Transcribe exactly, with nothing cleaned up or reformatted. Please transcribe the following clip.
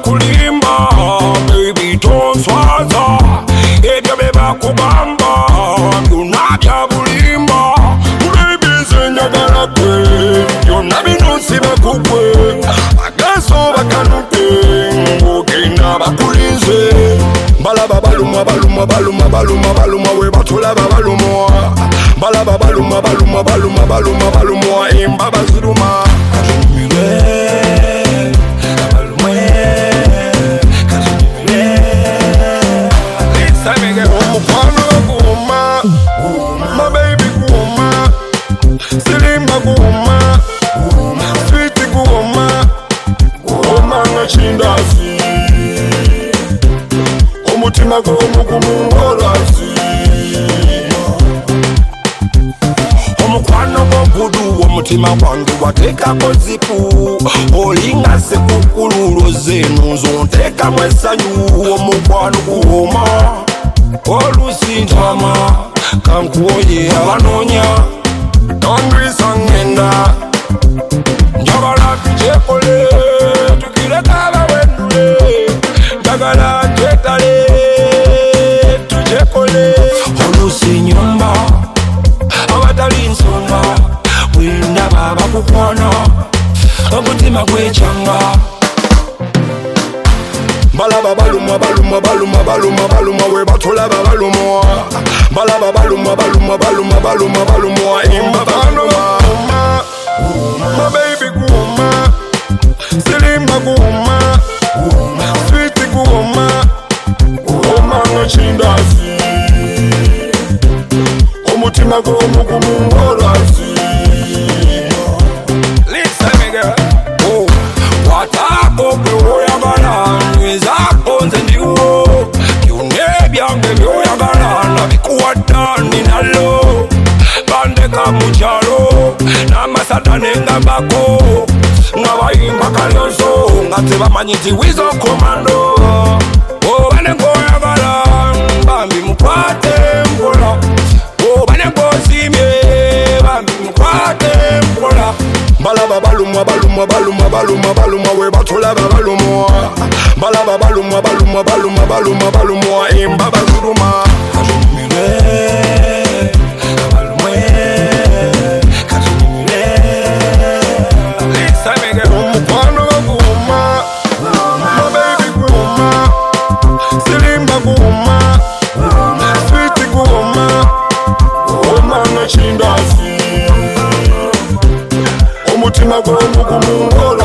kulimba, baby tonswaza. Ebyo beba kubamba, byonna bya bulimba. Baby zenjagala kwe, byonna bino nsibe kukwe. Agaso bakanuke, ngogenda bakulinze. Balaba baluma baluma baluma baluma baluma we batulaba balumwa. Balaba baluma baluma baluma baluma balumwa imbaba ziruma. My baby Guma, Silimba Guma, Sweetie Guma, Guma Ngachindasi, Omutima Gumu Gumu Ngolasi, Omukwano Gudu, Omutima Wangu Wateka Kozipu, Olinga Sekukulu Zenu Zonteka Mwesanyu, Omukwano Guma, Olusintama. Kankuoye abanonya Tondwisa ngenda Njagala tujekole Tukireka abawendule Njagala twetale Tujekole Olusi nyumba Abatali nsonga Wenda baba kukwana Omutima gwechanga Balaba baluma baluma baluma baluma baluma we batulaba baluma. Balaba baluma baluma baluma baluma baluma imba baluma. My baby Guma, Silimba Guma, Sweetie Guma, Guma Ngachindasi, Omutima Gumu Gumu Ngolasi. Listen me girl, oh, what I go through yagala. Zaponze ndiwo Kyunebyange byoyagalana bikuwadani nalo Bandeka muchalo Namasata nengambako Ngabayimba kalyoso Ngateba manyiti wizo komando Oh banengo yagala Bambi mukwate mpola Oh banengo simye Bambi mukwate mpola Balaba baluma baluma baluma baluma baluma we batulaba baluma. Balaba baluma baluma baluma baluma baluma imbaba ziruma. Kajumire balumwe kajumire. Lisa mege omukwano Guma, my baby Guma, Silimba Guma, Sweetie Guma, Guma Ngachindasi. Omutima Gumu Gumu Ngolasi.